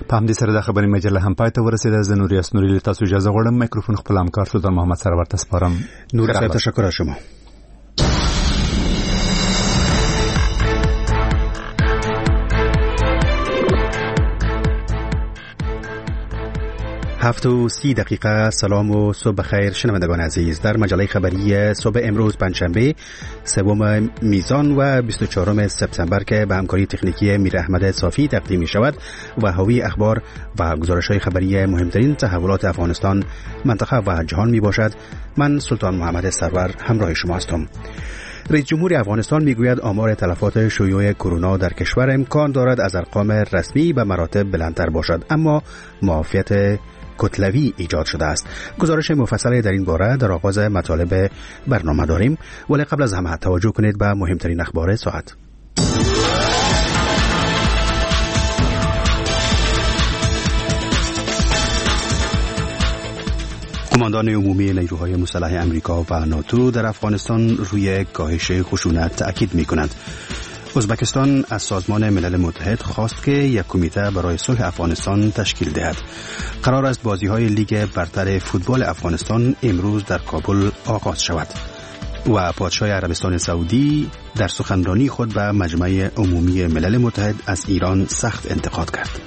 په همدې سره د خبري مجله هم پای ته ورسېده. زه نوري اسنوري له تاسو اجازه غواړم. میکروفون خپل همکار سلطان محمد سره ورته سپارم. نور صاحب تشکر از شما. هفت و 30 دقیقه. سلام و صبح بخیر شنوندگان عزیز. در مجله خبری صبح امروز پنجشنبه سوم میزان و 24 سپتامبر که به همکاری تکنیکی میر احمد صافی تقدیم می شود و حاوی اخبار و گزارش‌های خبری مهمترین تحولات افغانستان، منطقه و جهان می باشد. من سلطان محمد سرور همراه شما هستم. رئیس جمهور افغانستان میگوید آمار تلفات شیوع کرونا در کشور امکان دارد از ارقام رسمی به مراتب بلندتر باشد، اما معافیت کتلوی ایجاد شده است. گزارش مفصلی در این باره در آغاز مطالب برنامه داریم، ولی قبل از همه توجه کنید به مهمترین اخبار ساعت. قماندان عمومی نیروهای مسلح امریکا و ناتو در افغانستان روی کاهش خشونت تأکید می‌کند. ازبکستان از سازمان ملل متحد خواست که یک کمیته برای صلح افغانستان تشکیل دهد. قرار است بازی‌های لیگ برتر فوتبال افغانستان امروز در کابل آغاز شود. و پادشاه عربستان سعودی در سخنرانی خود به مجمع عمومی ملل متحد از ایران سخت انتقاد کرد.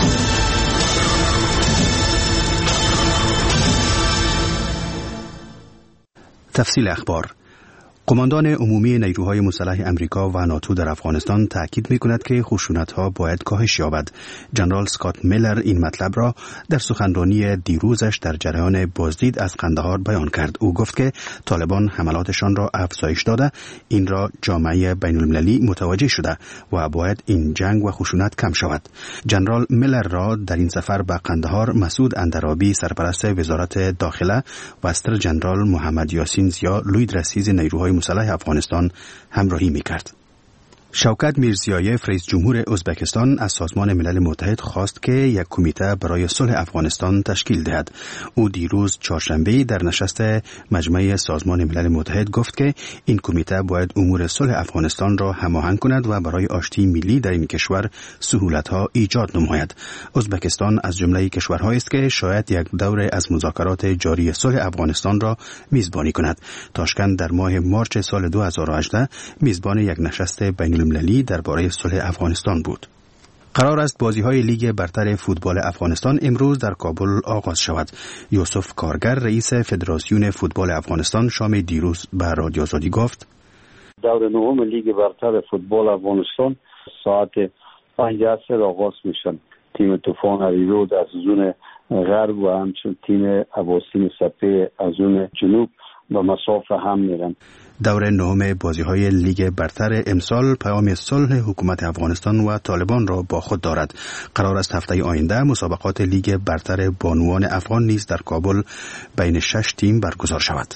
تفصیل اخبار. قماندان عمومی نیروهای مسلح امریکا و ناتو در افغانستان تاکید می‌کند که خشونت‌ها باید کاهش یابد. جنرال اسکات میلر این مطلب را در سخنرانی دیروزش در جریان بازدید از قندهار بیان کرد. او گفت که طالبان حملاتشان را افزایش داده، این را جامعه بین‌المللی متوجه شده و باید این جنگ و خشونت کم شود. جنرال میلر را در این سفر به قندهار مسعود اندرابی سرپرست وزارت داخله و استر جنرال محمد یاسین زیا لوی رئیس نیروهای مسلح افغانستان همراهی می‌کرد. شوکت میرزیایف رئیس جمهور ازبکستان از سازمان ملل متحد خواست که یک کمیته برای صلح افغانستان تشکیل دهد. او دیروز چهارشنبه در نشست مجمع سازمان ملل متحد گفت که این کمیته باید امور صلح افغانستان را هماهنگ کند و برای آشتی ملی در این کشور سهولت‌ها ایجاد نماید. ازبکستان از جمله کشورهایی است که شاید یک دوره از مذاکرات جاری صلح افغانستان را میزبانی کند. تاشکند در ماه مارچ سال 2018 میزبان یک نشست بین المللی درباره صلح افغانستان بود. قرار است بازی‌های لیگ برتر فوتبال افغانستان امروز در کابل آغاز شود. یوسف کارگر رئیس فدراسیون فوتبال افغانستان شام دیروز به رادیو آزادی گفت: دور نهم لیگ برتر فوتبال افغانستان ساعت 5 عصر آغاز میشن. تیم طوفان اریرود از زون غرب و همچنین تیم اباسین سپه از زون جنوب با مسافه هم میرن. دور نهم بازی‌های لیگ برتر امسال پیام صلح حکومت افغانستان و طالبان را با خود دارد. قرار است هفته آینده مسابقات لیگ برتر بانوان افغان نیز در کابل بین 6 تیم برگزار شود.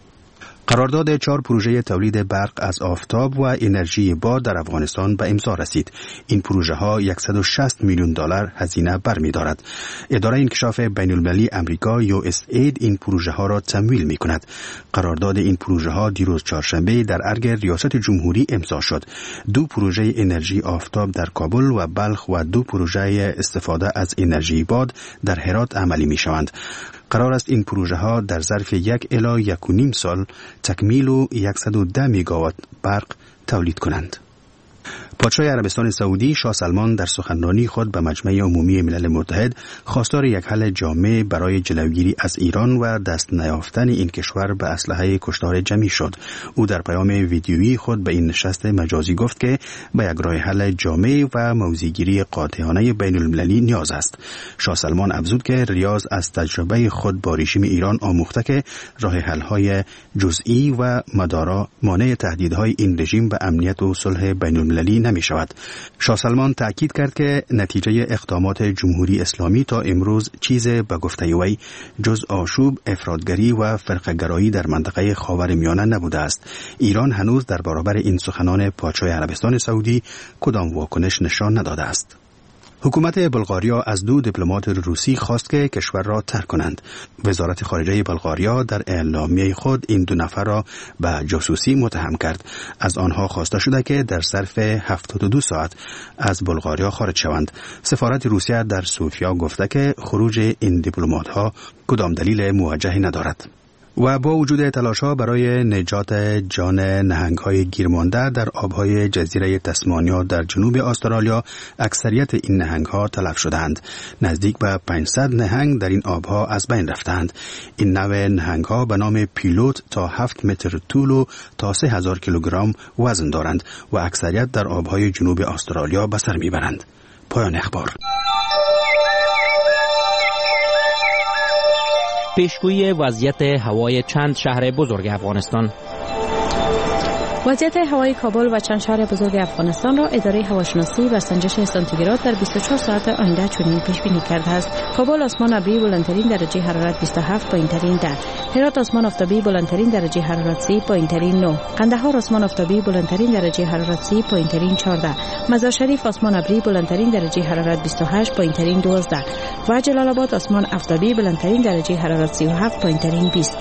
قرارداد 4 پروژه تولید برق از آفتاب و انرژی باد در افغانستان به امضا رسید. این پروژه ها 160 میلیون دلار هزینه برمی‌دارد. اداره انکشاف بین‌المللی امریکا USAID این پروژه ها را تمویل می‌کند. قرارداد این پروژه ها دیروز چهارشنبه در ارگ ریاست جمهوری امضا شد. 2 پروژه انرژی آفتاب در کابل و بلخ و 2 پروژه استفاده از انرژی باد در هرات عملی می‌شوند. قرار است این پروژه ها در ظرف 1 الی 1.5 سال تکمیل و 110 میگاوات برق تولید کنند. پادشاه عربستان سعودی شاه سلمان در سخنرانی خود به مجمع عمومی ملل متحد خواستار یک حل جامع برای جلوگیری از ایران و دست نیافتن این کشور به اسلحه کشتار جمعی شد. او در پیام ویدیویی خود به این نشست مجازی گفت که به یک راه حل جامع و موضع‌گیری قاطعانه بین المللی نیاز است. شاه سلمان افزود که ریاض از تجربه خود با رژیم ایران آموخته که راه حل‌های جزئی و مدارا مانع تهدیدهای این رژیم به امنیت و صلح بین المللی نمی شود. شاه سلمان تأکید کرد که نتیجه اقدامات جمهوری اسلامی تا امروز چیز به گفته وی جز آشوب، افراطگری و فرقه‌گرایی در منطقه خاورمیانه نبوده است. ایران هنوز در برابر این سخنان پادشاه عربستان سعودی کدام واکنش نشان نداده است. حکومت بلغاریا از 2 دیپلمات روسی خواست که کشور را ترک کنند. وزارت خارجه بلغاریا در اعلامیه خود این 2 نفر را به جاسوسی متهم کرد. از آنها خواسته شده که در ظرف 72 ساعت از بلغاریا خارج شوند. سفارت روسیه در سوفیا گفته که خروج این دیپلمات‌ها کدام دلیل موجهی ندارد. و با وجود تلاش‌ها برای نجات جان نهنگ‌های گیرمانده در آب‌های جزیره تسمانیا در جنوب استرالیا، اکثریت این نهنگ‌ها تلف شدند. نزدیک به 500 نهنگ در این آب‌ها از بین رفتند. این نوع نهنگ‌ها به نام پیلوت تا 7 متر طول و تا 3000 کیلوگرم وزن دارند و اکثریت در آب‌های جنوب استرالیا به سر می‌برند. پایان اخبار. پیشگویی وضعیت هوای چند شهر بزرگ افغانستان. وضعیت هوای کابل و چند شهر بزرگ افغانستان را اداره هواشناسی و سنجش سانتیگراد در 24 ساعت آینده چنین پیش بینی کرده است. کابل آسمان ابری بلندترین درجه حرارت 27، پایین‌ترین 10. هرات آسمان آفتابی بلندترین درجه حرارت 30، پایین‌ترین 9. قندهار آسمان آفتابی بلندترین درجه حرارت 30، پایین‌ترین 14. مزار شریف آسمان ابری بلندترین درجه حرارت 28، پایین‌ترین 12. و جلال آباد آسمان آفتابی بلندترین درجه حرارت 37، پایین‌ترین 20.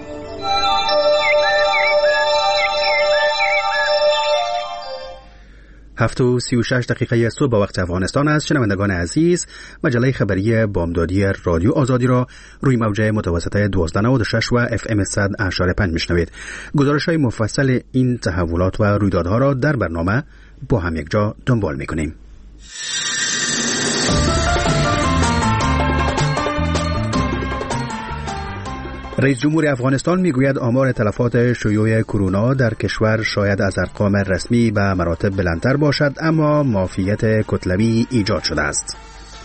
7:36 صبح به وقت افغانستان است. شنوندگان عزیز، مجله خبری بامدادی رادیو آزادی را روی موج متوسطه 1296 و FM 100.5 میشنوید. گزارش‌های مفصل این تحولات و رویدادها را در برنامه با هم یک جا دنبال می‌کنیم. رئیس جمهور افغانستان میگوید آمار تلفات شیوع کرونا در کشور شاید از ارقام رسمی به مراتب بلندتر باشد، اما مافیت کتلوی ایجاد شده است.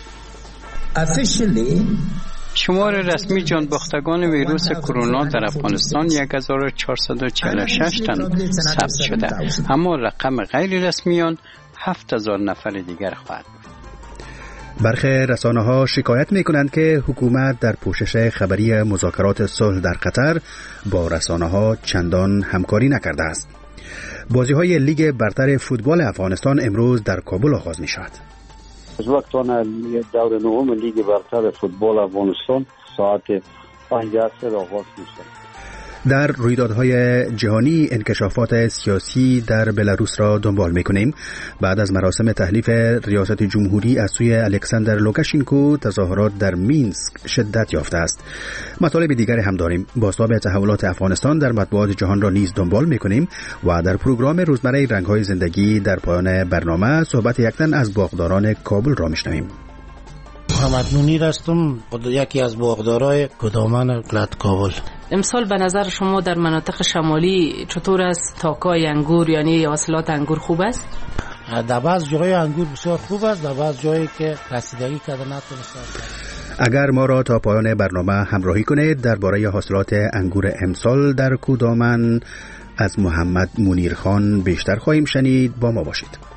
شمار رسمی جانباختگان ویروس کرونا در افغانستان 1446 تن ثبت شده، اما رقم غیر رسمیان 7000 نفر دیگر خواهد بود. برخی رسانه‌ها شکایت می‌کنند که حکومت در پوشش خبری مذاکرات صلح در قطر با رسانه‌ها چندان همکاری نکرده است. بازی‌های لیگ برتر فوتبال افغانستان امروز در کابل آغاز می‌شود. از وقتان دور نهم لیگ برتر فوتبال افغانستان ساعت 5 آغاز می‌شود. در رویدادهای جهانی انکشافات سیاسی در بلاروس را دنبال می‌کنیم. بعد از مراسم تحلیف ریاست جمهوری از سوی الکساندر لوکاشنکو، تظاهرات در مینسک شدت یافته است. مطالب دیگری هم داریم. بازتاب تحولات افغانستان در مطبوعات جهان را نیز دنبال می‌کنیم و در پروگرام روزمره رنگ‌های زندگی در پایان برنامه صحبت یک تن از باغداران کابل را می‌شنویم. محمد منیر هستم، یکی از باغدارای کدامن ولایت کابل. امسال به نظر شما در مناطق شمالی چطور است؟ تاکای انگور یعنی حاصلات انگور خوب است؟ در بعض جای انگور بسیار خوب است، در بعض جایی که رسیدگی کرده نتونسته. اگر ما را تا پایان برنامه همراهی کنید، درباره حاصلات انگور امسال در کدامن از محمد منیر خان بیشتر خواهیم شنید. با ما باشید.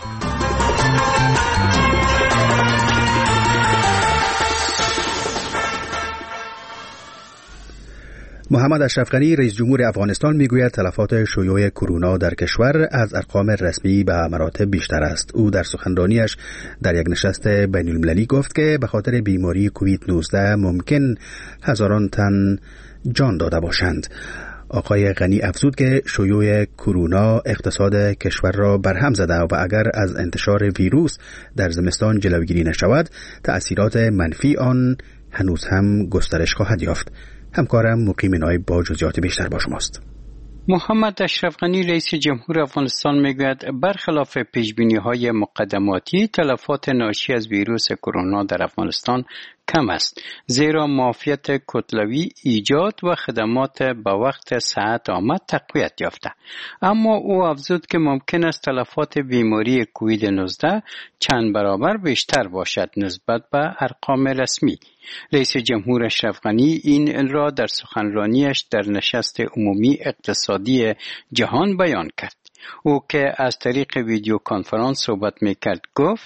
محمد اشرف غنی رئیس جمهور افغانستان میگوید تلفات شیوع کرونا در کشور از ارقام رسمی به مراتب بیشتر است. او در سخنرانیش در یک نشست بین المللی گفت که به خاطر بیماری کووید 19 ممکن هزاران تن جان داده باشند. آقای غنی افزود که شیوع کرونا اقتصاد کشور را برهم زده و اگر از انتشار ویروس در زمستان جلوگیری نشود، تأثیرات منفی آن هنوز هم گسترش خواهد یافت. همکارم مقیم نایب با جزئیات بیشتر با شماست. محمد اشرف غنی رئیس جمهور افغانستان میگوید برخلاف پیشبینی‌های مقدماتی تلفات ناشی از ویروس کرونا در افغانستان کم است، زیرا معافیت کتلوی ایجاد و خدمات با وقت صحت آمد تقویت یافته. اما او افزود که ممکن است تلفات بیماری کووید 19 چند برابر بیشتر باشد نسبت به ارقام رسمی. رئیس جمهور اشرف غنی این را در سخنرانیش در نشست عمومی اقتصادی جهان بیان کرد. او که از طریق ویدیو کنفرانس صحبت میکرد گفت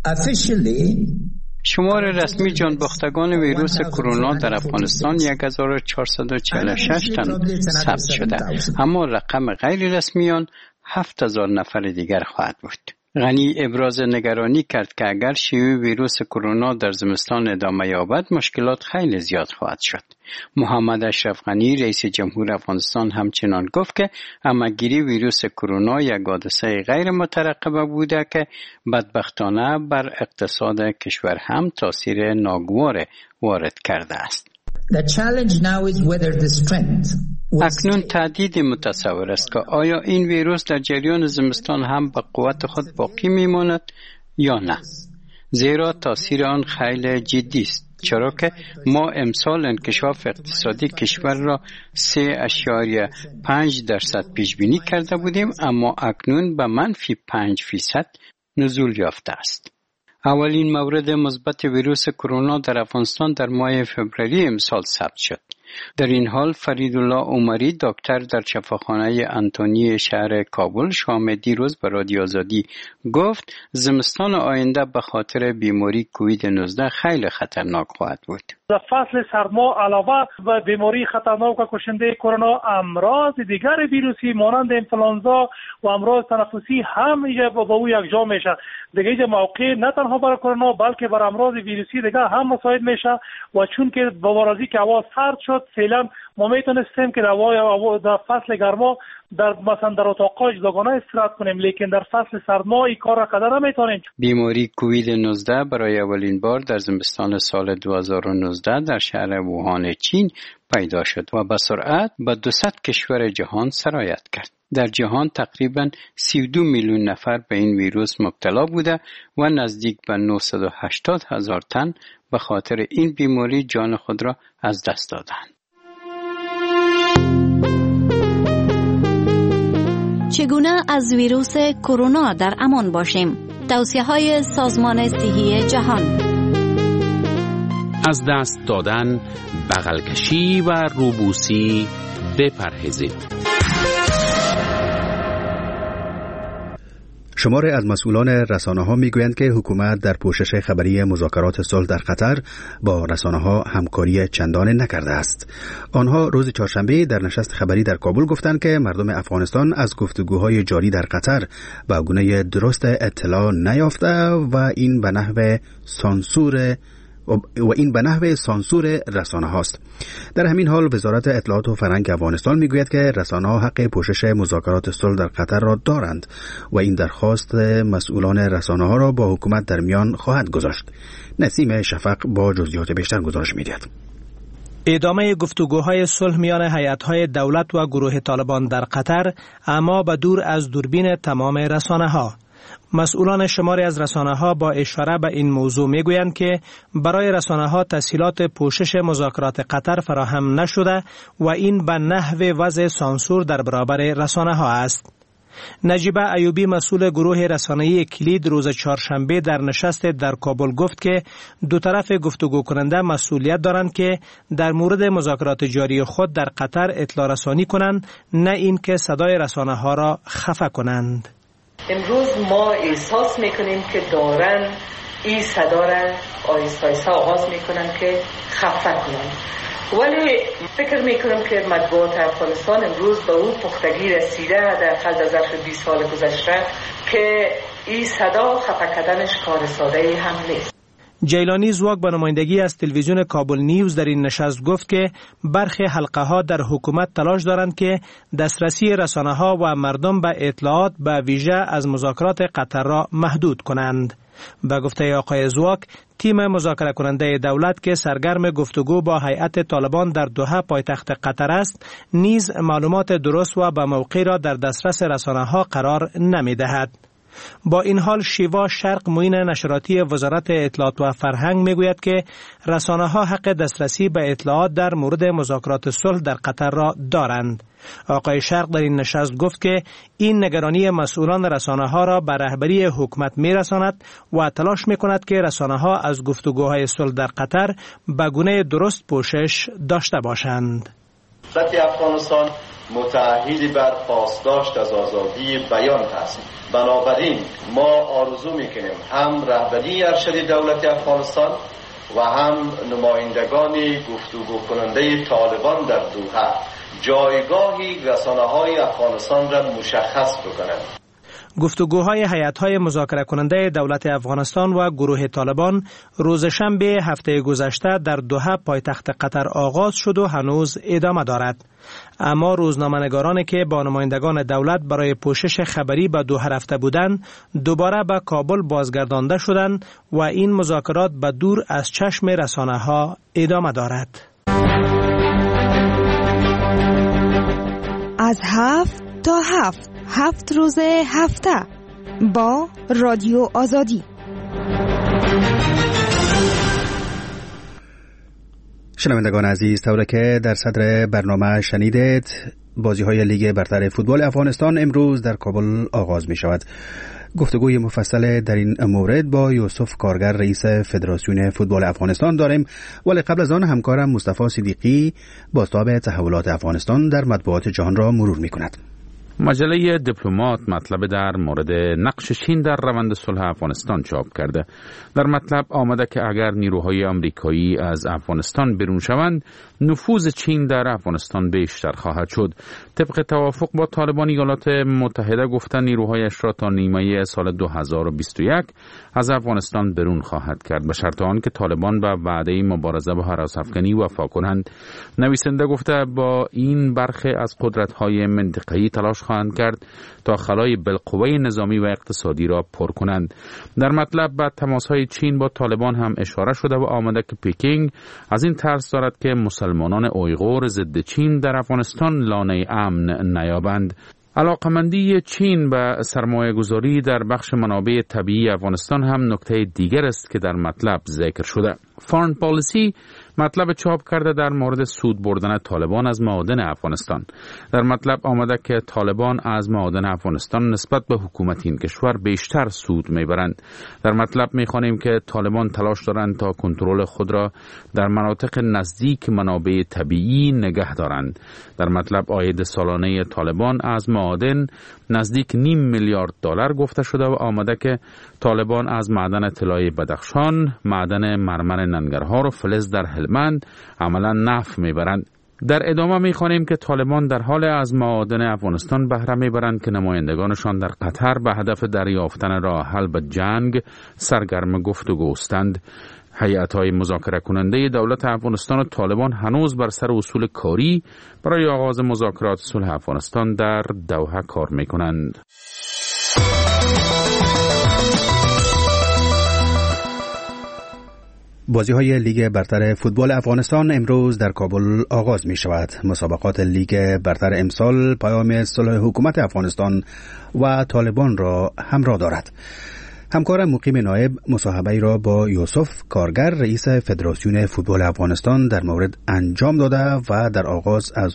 شمار رسمی جانباختگان ویروس کرونا در افغانستان 1446 تن ثبت شده، اما رقم غیر رسمیان 7000 نفر دیگر خواهد بود. غنی ابراز نگرانی کرد که اگر شیوع ویروس کرونا در زمستان ادامه یابد مشکلات خیلی زیاد خواهد شد. محمد اشرف غنی رئیس جمهور افغانستان همچنان گفت که همه‌گیری ویروس کرونا یک حادثه غیر مترقبه بوده که بدبختانه بر اقتصاد کشور هم تاثیر ناگوار وارد کرده است. اکنون تهدید متصور است که آیا این ویروس در جریان زمستان هم به قوت خود باقی میماند یا نه، زیرا تاثیر آن خیلی جدی است، چرا که ما امسال انکشاف اقتصادی کشور را 3.5% پیش بینی کرده بودیم، اما اکنون به -5% نزول یافته است. اولین مورد مثبت ویروس کرونا در افغانستان در ماه فوریه امسال ثبت شد. در این حال فریدالله عمری دکتر در شفاخانه انتونی شهر کابل شام دیروز به رادیو آزادی گفت زمستان آینده به خاطر بیماری کووید 19 خیلی خطرناک خواهد بود. در فصل سرما علاوه به بیماری خطرناک و کشنده کرونا امراض دیگر ویروسی مانند انفلانزا و امراض تنفسی هم با او یکجا میشه. دیگه اینجا موقع نه تنها برای کرونا بلکه برای امراض ویروسی دیگه هم مساعد میشه و چون که با وارزی که هوا سرد شد فعلا ما میتونستیم که در فصل گرما در مثلا در اتاق‌های جداگانه استراحت کنیم، لیکن در فصل سرما این کار را قدر نمیتونیم. بیماری کووید 19 برای اولین بار در زمستان سال 2019 در شهر ووهان چین پیدا شد و به سرعت به 200 کشور جهان سرایت کرد. در جهان تقریباً 32 میلیون نفر به این ویروس مبتلا بوده و نزدیک به 980,000 تن به خاطر این بیماری جان خود را از دست دادند. چگونه از ویروس کرونا در امان باشیم؟ توصیه‌های سازمان صحی جهان: از دست دادن، بغل کشی و روبوسی بپرهیزید. شماری از مسئولان رسانه‌ها میگویند که حکومت در پوشش خبری مذاکرات صلح در قطر با رسانه‌ها همکاری چندانی نکرده است. آنها روز چهارشنبه در نشست خبری در کابل گفتند که مردم افغانستان از گفتگوهای جاری در قطر به گونه درست اطلاع نیافته و این به نحو سانسور رسانه هاست. در همین حال وزارت اطلاعات و فرهنگ افغانستان میگوید که رسانه ها حق پوشش مذاکرات صلح در قطر را دارند و این درخواست مسئولان رسانه ها را با حکومت در میان خواهد گذاشت. نسیم شفق با جزئیات بیشتر گزارش می‌دهد. ادامه گفتگوهای صلح میان هیئت‌های دولت و گروه طالبان در قطر، اما به دور از دوربین تمام رسانه‌ها. مسئولان شماری از رسانه‌ها با اشاره به این موضوع میگویند که برای رسانه‌ها تسهیلات پوشش مذاکرات قطر فراهم نشده و این به نحو وضع سانسور در برابر رسانه‌ها است. نجیبه ایوبی مسئول گروه رسانه‌ای کلید روز چهارشنبه در نشست در کابل گفت که دو طرف گفتگو کننده مسئولیت دارند که در مورد مذاکرات جاری خود در قطر اطلاع رسانی کنند، نه این که صدای رسانه‌ها را خفه کنند. امروز ما احساس میکنیم که دارن این صدا را آهسته آغاز میکنن که خفه کنن، ولی فکر میکنم که مطبوعات افغانستان امروز به اون پختگی رسیده در ظرف 20 سال گذشته که این صدا خفه کردنش کار ساده هم نیست. جیلانی زواک به نمایندگی از تلویزیون کابل نیوز در این نشست گفت که برخی حلقه ها در حکومت تلاش دارند که دسترسی رسانه ها و مردم به اطلاعات به ویژه از مذاکرات قطر را محدود کنند. به گفته آقای زواک، تیم مذاکره کننده دولت که سرگرم گفتگو با هیئت طالبان در دوحه پایتخت قطر است، نیز معلومات درست و به موقع را در دسترس رسانه ها قرار نمی دهد. با این حال شیوا شرق معین نشراتی وزارت اطلاعات و فرهنگ میگوید که رسانه ها حق دسترسی به اطلاعات در مورد مذاکرات صلح در قطر را دارند. آقای شرق در این نشست گفت که این نگرانی مسئولان رسانه ها را به رهبری حکومت میرساند و تلاش میکند که رسانه ها از گفتگوهای صلح در قطر به گونه درست پوشش داشته باشند. دولت افغانستان متعهد بر پاسداشت از آزادی بیان است. بنابراین ما آرزو میکنیم هم رهبری ارشد دولت افغانستان و هم نمایندگان گفتگو کننده طالبان در دوحه جایگاهی رسانه‌های افغانستان را مشخص بکنند. گفتگوهای هیئت‌های مذاکره کننده دولت افغانستان و گروه طالبان روز شنبه هفته گذشته در دوحه پایتخت قطر آغاز شد و هنوز ادامه دارد. اما روزنامه‌نگارانی که با نمایندگان دولت برای پوشش خبری به دوحه رفته بودند دوباره به کابل بازگردانده شدند و این مذاکرات به دور از چشم رسانه‌ها ادامه دارد. از 7 تا 7 روز هفته با رادیو آزادی. شنوندگان عزیز، طوری که در صدر برنامه شنیدید، بازی‌های لیگ برتر فوتبال افغانستان امروز در کابل آغاز می شود. گفتگوی مفصل در این مورد با یوسف کارگر رئیس فدراسیون فوتبال افغانستان داریم، ولی قبل از آن همکارم مصطفی صدیقی بازتاب تحولات افغانستان در مطبوعات جهان را مرور می کند. مجله دیپلمات مطلب در مورد نقش چین در روند صلح افغانستان چاپ کرده. در مطلب آمده که اگر نیروهای آمریکایی از افغانستان بیرون شوند، نفوذ چین در افغانستان بیشتر خواهد شد. طبق توافق با طالبان ایالات متحده گفته نیروهایش را تا نیمه سال 2021 از افغانستان بیرون خواهد کرد، به شرط آن که طالبان به وعده مبارزه با هراس‌افکنی وفا کنند. نویسنده گفته با این برخی از قدرت‌های منطقه‌ای تلاش خواهند کرد تا خلای بالقوه نظامی و اقتصادی را پر کنند. در مطلب به تماس‌های چین با طالبان هم اشاره شده و آمده که پکینگ از این ترس دارد که مسلمانان اویغور ضد چین در افغانستان لانه امن نیابند. علاقمندی چین به سرمایه گذاری در بخش منابع طبیعی افغانستان هم نکته دیگر است که در مطلب ذکر شده. فارن پالیسی مطلب چاپ کرده در مورد سود بردن طالبان از معادن افغانستان. در مطلب آمده که طالبان از معادن افغانستان نسبت به حکومت این کشور بیشتر سود میبرند. در مطلب میخوانیم که طالبان تلاش دارند تا کنترل خود را در مناطق نزدیک منابع طبیعی نگه دارند. در مطلب عاید سالانه طالبان از معادن نزدیک $500 میلیارد گفته شده و آمده که طالبان از معدن طلای بدخشان، معدن مرمر ننگرهار و فلز در هلمند عملا نفع میبرند. در ادامه میخوانیم که طالبان در حال از معادن افغانستان بهره میبرند که نمایندگانشان در قطر به هدف دریافتن راه حل به جنگ سرگرم گفتگوستند. هیئت‌های مذاکره کننده دولت افغانستان و طالبان هنوز بر سر اصول کاری برای آغاز مذاکرات صلح افغانستان در دوحه کار میکنند. بازی‌های لیگ برتر فوتبال افغانستان امروز در کابل آغاز می شود. مسابقات لیگ برتر امسال پیام صلح حکومت افغانستان و طالبان را همراه دارد. همکارم مقیم نایب مصاحبه‌ای را با یوسف کارگر رئیس فدراسیون فوتبال افغانستان در مورد انجام داده و در آغاز از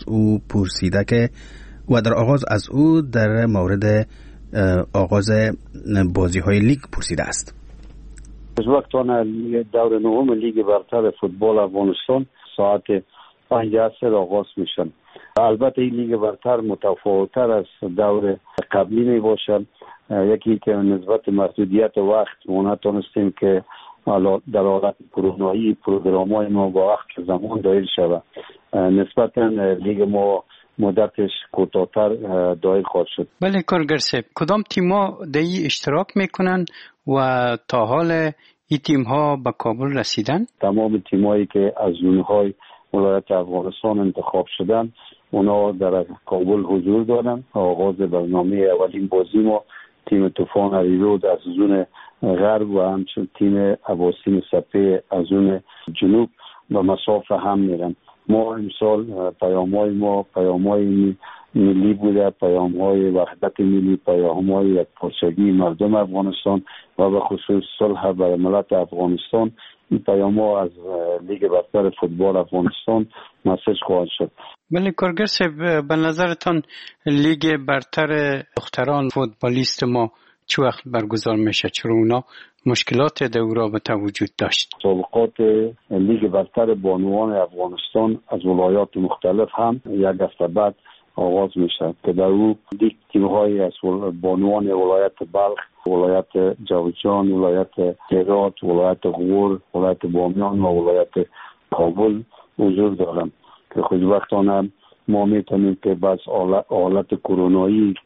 او در مورد آغاز بازی‌های لیگ پرسیده است. از وقتان دور نهم لیگ برتر فوتبال افغانستان ساعت 5 عصر آغاز میشن. البته این لیگ برتر متفاوت‌تر از دور قبلی می باشد. یکی که نسبت محدودیت وقت ما نتونستیم که در حالت کرونایی پروگرام‌های ما با وقت زمان دایر شود. نسبتاً لیگ ما مدتش کوتاه‌تر دایر خواهد شد. بله کارگر صاحب، کدام تیم‌ها در این اشتراک میکنن و تا حال این تیم‌ها به کابل رسیدن؟ تمام تیم‌هایی که از زونهای ولایت افغانستان انتخاب شدن اونا در کابل حضور دارن. آغاز برنامه اولین بازی ما تیم طوفان اریرود از زون غرب و همچنین تیم اباسین سپه از زون جنوب به مسافه هم میرن. ما امسال پیام‌های ملی بوده، پیام‌های وحدت ملی، پیام‌های یکپارچگی مردم افغانستان و به خصوص صلح برای ملت افغانستان. این پیام‌ها از لیگ برتر فوتبال افغانستان مسیج خواهد شد. بله کارگر صاحب، به نظرتان لیگ برتر دختران فوتبالیست ما چه وقت برگزار میشه؟ چرا اونا مشکلات در او رابطه وجود داشت؟ مسابقات لیگ برتر بانوان افغانستان از ولایات مختلف هم یک هفته بعد آغاز میشه که در او تیم‌های از بانوان ولایت بلخ، ولایت جوزجان، ولایت هرات، ولایت غور، ولایت بامیان و ولایت کابل حضور دارند که خود وقتانه ما میتونیم که بس حالت کرونایی که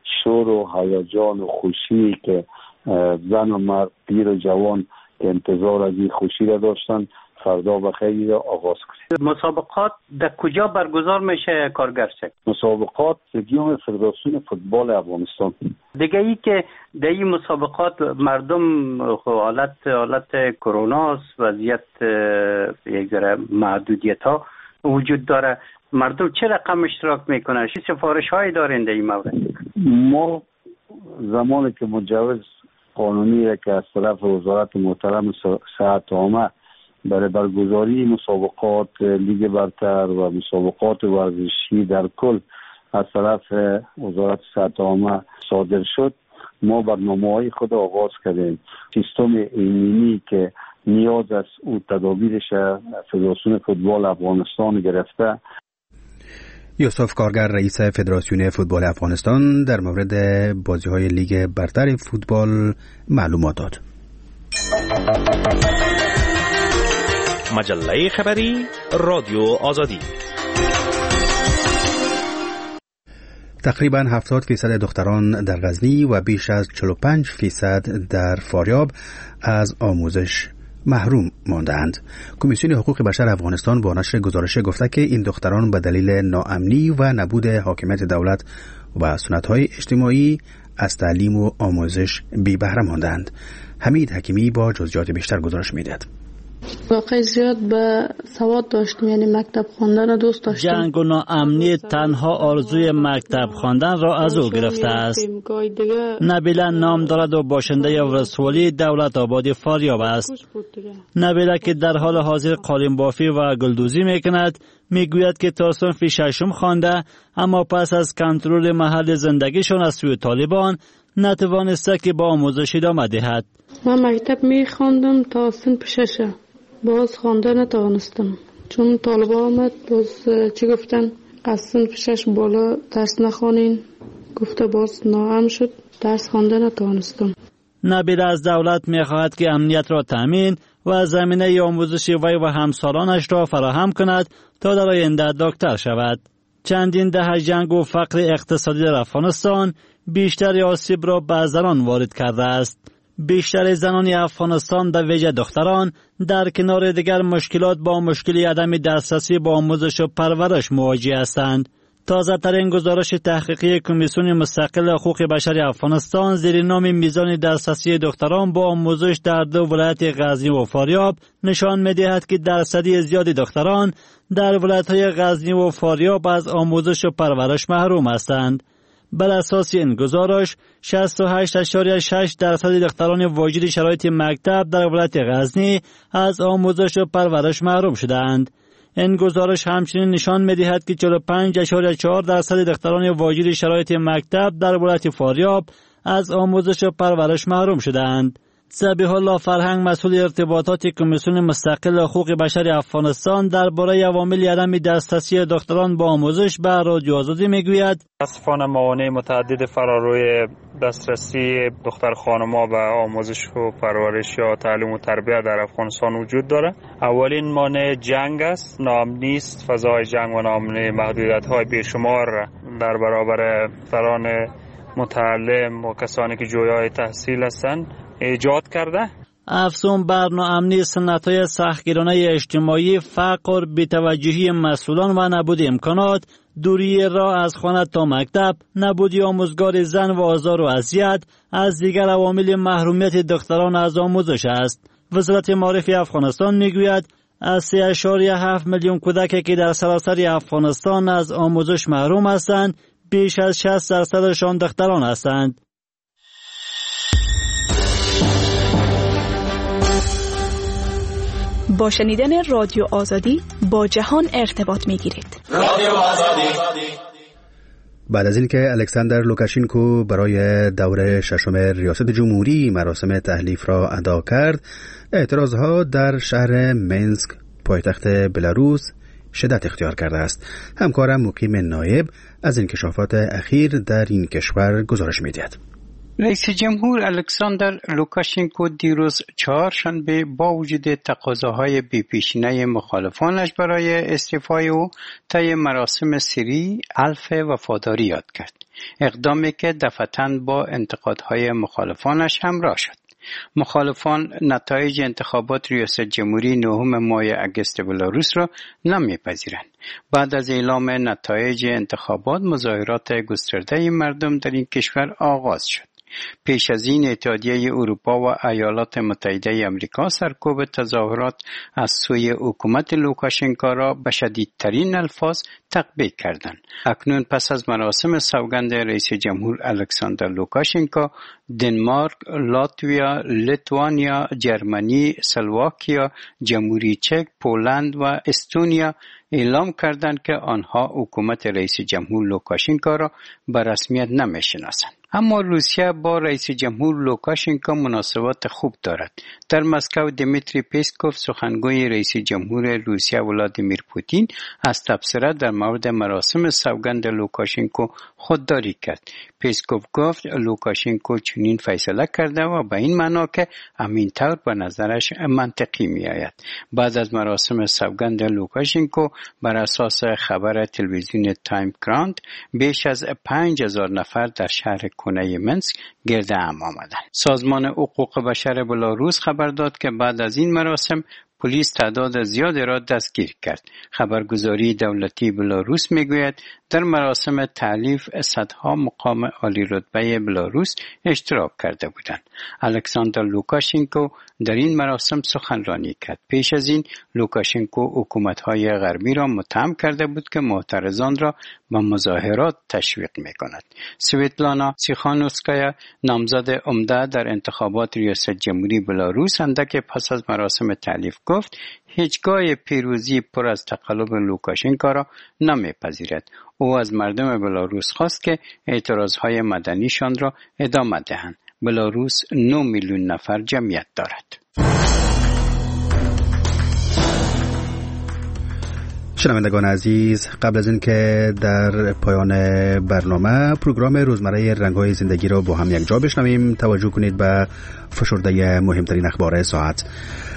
شور و هیجان و خوشی که زن و مرد، پیر و جوان که انتظار از این خوشی را داشتن فردا بخیر آغاز کنیم. مسابقات در کجا برگزار میشه کارگر شد؟ مسابقات گیوم فدراسیون فوتبال افغانستان. دیگه ای که در این مسابقات مردم حالت کرونا است، وضعیت یک ذره محدودیت ها وجود داره، مردم چه رقم اشتراک میکنن؟ چه سفارش هایی دارین در این مورد؟ ما زمانی که مجوز قانونی که از طرف وزارت محترم صحت عامه برای برگزاری مسابقات لیگ برتر و مسابقات ورزشی در کل از طرف وزارت صحت عامه صادر شد، ما برنامه‌های خود آغاز کردیم. سیستم ایمنی که نیاز از او تدابیرش فدراسیون فوتبال افغانستان گرفته. یوسف کارگر رئیس فدراسیون فوتبال افغانستان در مورد بازی‌های لیگ برتر فوتبال معلومات داد. مجله خبری رادیو آزادی. تقریباً 70% دختران در غزنی و بیش از 45% در فاریاب از آموزش محروم ماندند. کمیسیون حقوق بشر افغانستان با نشر گزارش گفته که این دختران به دلیل ناامنی و نبود حاکمیت دولت و سنت‌های اجتماعی از تعلیم و آموزش بی بهره ماندند. حمید حکیمی با جزئیات بیشتر گزارش می‌دهد. واقعا زیاد به سواد داشتم، یعنی مکتب خواندن دوست داشتم. جنگ و ناامنی تنها آرزوی مکتب خواندن را از او گرفته است. نبیله نام دارد و باشنده ولسوالی دولت آباد فاریاب است. نبیله که در حال حاضر قالین بافی و گلدوزی میکند میگوید که تا صنف ششم خوانده اما پس از کنترل محل زندگیشان از سوی طالبان نتوانسته که با آموزش ادامه دهد. من مکتب میخواندم تا صنف ششم، باز خوانده نتوانستم چون طالبان آمد. باز چی گفتن؟ از صنف 6 بالا درس نخوانین، گفته باز ناام شد، درس خوانده نتوانستم. نبیل از دولت میخواهد که امنیت را تامین و زمینه آموزش وی و همسالانش را فراهم کند تا در آینده دکتر شود. چندین دهه جنگ و فقر اقتصادی در افغانستان بیشتر آسیب را به زنان وارد کرده است. بیشتر زنان افغانستان در ویژه دختران در کنار دیگر مشکلات با مشکلی عدم دسترسی به آموزش و پرورش مواجه هستند. تازه ترین گزارش تحقیقی کمیسیون مستقل حقوق بشر افغانستان زیر نام میزان دسترسی دختران با آموزش در دو ولایت غزنی و فاریاب نشان می‌دهد که درصدی زیادی دختران در ولایت‌های غزنی و فاریاب از آموزش و پرورش محروم هستند. بر اساس این گزارش 68.6% دختران واجد شرایط مکتب در ولایت غزنی از آموزش و پرورش محروم شدند. این گزارش همچنین نشان می‌دهد که 45.4% دختران واجد شرایط مکتب در ولایت فاریاب از آموزش و پرورش محروم شدند. ذبیح الله فرهنگ مسئول ارتباطات کمیسیون مستقل حقوق بشر افغانستان درباره عوامل عدم دسترسی دختران با آموزش به رادیو آزادی میگوید: متاسفانه موانع متعدد فراروی دسترسی دختر خانم‌ها به آموزش و پرورش یا تعلیم و تربیت در افغانستان وجود داره. اولین مانع جنگ است، ناامنی است. فضای جنگ و ناامنی محدودیت‌های بیشمار در برابر دختران متعلم و کسانی که جویای تحصیل هستند ایجاد کرده. افزون بر ناامنی سنت‌های سختگیرانه اجتماعی، فقر، بی‌توجهی مسئولان و نبود امکانات، دوری راه از خانه تا مکتب، نبود آموزگار زن و آزار و اذیت از دیگر عوامل محرومیت دختران از آموزش است. وزارت معارف افغانستان میگوید از 3.7 میلیون کودک که در سراسر افغانستان از آموزش محروم هستند، بیش از 60% دختران هستند. با شنیدن رادیو آزادی با جهان ارتباط می‌گیرید. رادیو آزادی. بعد از اینکه الکساندر لوکاشینکو برای دور ششم ریاست جمهوری مراسم تحلیف را ادا کرد، اعتراضها در شهر مینسک پایتخت بلاروس شدت اختیار کرده است. همکارم مقیم نایب از انکشافات اخیر در این کشور گزارش می‌دهد. رئیس جمهور الکساندر لوکاشنکو دیروز چهارشنبه با وجود تقاضاهای بی‌پیشینه مخالفانش برای استعفای او طی مراسم سری حلف وفاداری یاد کرد. اقدامی که دفعتاً با انتقادهای مخالفانش همراه شد. مخالفان نتایج انتخابات ریاست جمهوری 9 ماه اگست بلاروس را نمیپذیرند. بعد از اعلام نتایج انتخابات مظاهرات گسترده مردم در این کشور آغاز شد. پیش از این اتحادیه اروپا و ایالات متحده آمریکا سرکوب تظاهرات از سوی حکومت لوکاشنکو را به شدیدترین الفاظ تطبیق کردند. اکنون پس از مراسم سوگند رئیس جمهور الکساندر لوکاشنکو، دنمارک، لاتویا، لیتوانیا، جرمنی، اسلواکیا، جمهوری چک، پولند و استونیا اعلام کردند که آنها حکومت رئیس جمهور لوکاشنکو را به رسمیت نمی‌شناسند. اما روسیه با رئیس جمهور لوکاشنکو مناسبات خوب دارد. در مسکو دمیتری پسکوف سخنگوی رئیس جمهور روسیه ولادیمیر پوتین از تبصره در مورد مراسم سوگند لوکاشنکو خودداری کرد. پسکوف گفت لوکاشنکو چنین فیصله کرده و به این معنا که همین طور به نظرش منطقی می آید. بعد از مراسم سوگند لوکاشنکو بر اساس خبر تلویزیون تایم کراند بیش از 5000 نفر در شهر کنه منسک گرد هم آمدند. سازمان حقوق بشر بلاروس خبر داد که بعد از این مراسم پلیس تعداد زیادی را دستگیر کرد. خبرگزاری دولتی بلاروس میگوید در مراسم تألیف صدها مقام عالی رتبه بلاروس اشتراک کرده بودند. الکساندر لوکاشنکو در این مراسم سخنرانی کرد. پیش از این لوکاشنکو حکومت‌های غربی را متهم کرده بود که معترضان را به مظاهرات تشویق می‌کند. سویتلانا تیخانوسکایا نامزد عمده در انتخابات ریاست جمهوری بلاروس اندک پس از مراسم تألیف گفت هیچگاه پیروزی پر از تقلب لوکاشنکو را نمیپذیرد. او از مردم بلاروس خواست که اعتراضهای مدنیشان را ادامه دهند. بلاروس 9 میلیون نفر جمعیت دارد. شنوندگان عزیز، قبل از اینکه در پایان برنامه پروگرام روزمره رنگ‌های زندگی را با هم یک جا بشنویم، توجه کنید به فشرده مهمترین اخبار ساعت.